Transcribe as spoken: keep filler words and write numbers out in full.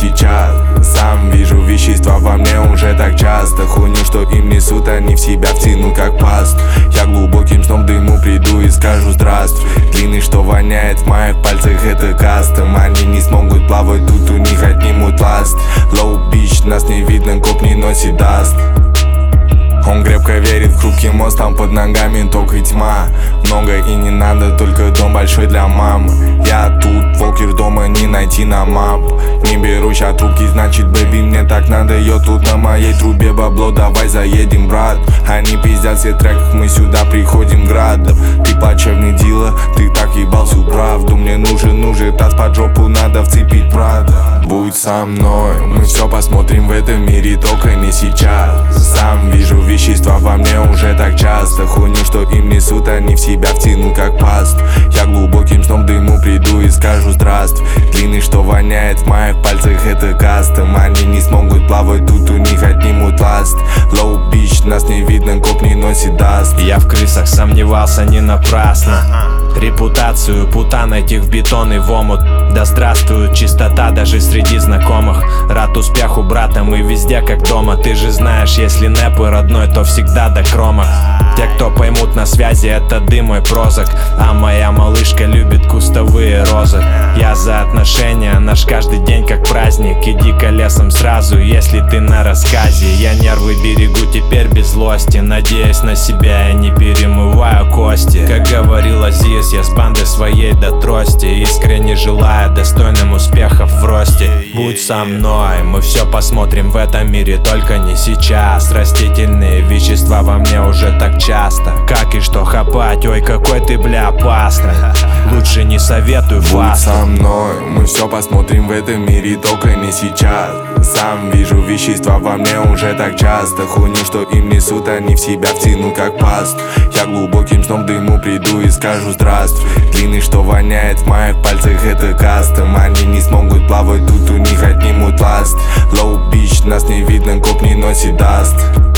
сейчас. Сам вижу вещества во мне уже так часто. Хуйню, что им несут, они в себя втянут как паст. Я глубоким сном дыму приду и скажу здравствуй. Длинный, что воняет в моих пальцах, это кастом. Они не смогут плавать, тут у них отнимут ласт. Low bitch, нас не видно, коп не носит даст. Он крепко верит в хрупкий мост, там под ногами только тьма. Много и не надо, только дом большой для мамы. Я тут, волкер дома не найти на мап. Не беру ща трубки, значит, бэби, мне так надо. Ее тут на моей трубе бабло, давай заедем, брат. Они пиздят все треках, мы сюда приходим градом. Ты плачевный дила, ты так ебал всю правду. Мне нужен, нужен таз под жопу, надо вцепить, правда. Будь со мной, мы все посмотрим в этом мире, только не сейчас. Сам вижу вещества во мне уже так часто. Хуйню, что им несут, они в себя втянут как паст. Я глубоким сном дыму приду и скажу здравствуй. Длинный, что воняет в моих пальцах, это кастом. Они не смогут плавать, тут у них отнимут ласт. Low bitch, нас не видно, коп не носит даст. Я в крысах сомневался не напрасно. Репутацию пута найти в бетон и в омут. Да здравствует чистота даже среди знакомых. Рад успеху, брата, мы везде как дома. Ты же знаешь, если нэпы родной, то всегда до кромок. Те, кто поймут на связи, это дым мой прозак. А моя малышка любит кустовые розы. Я за отношения, наш каждый день как праздник. Иди колесом сразу, если ты на рассказе. Я нервы берегу теперь без злости. Надеясь на себя, я не перемываю кости. Как говорил Азиз, я с бандой своей до трости. Искренне желаю достойным успехов в росте. Будь со мной, мы все посмотрим в этом мире, только не сейчас. Растительные вещества во мне уже так часто. Как и что хапать, ой, какой ты, бля, опасный. Лучше не советую фаст. Будь со мной, мы все посмотрим в этом мире, только не сейчас. Сам вижу вещества во мне уже так часто. Хуйню, что им несут, они в себя втянут как паст. Я глубоким сном дыму приду и скажу здравствуй. Длинный, что воняет в моих пальцах, это кастом. Они не смогут плавать, тут у них отнимут ласт. Low bitch, нас не видно, коп не носит даст.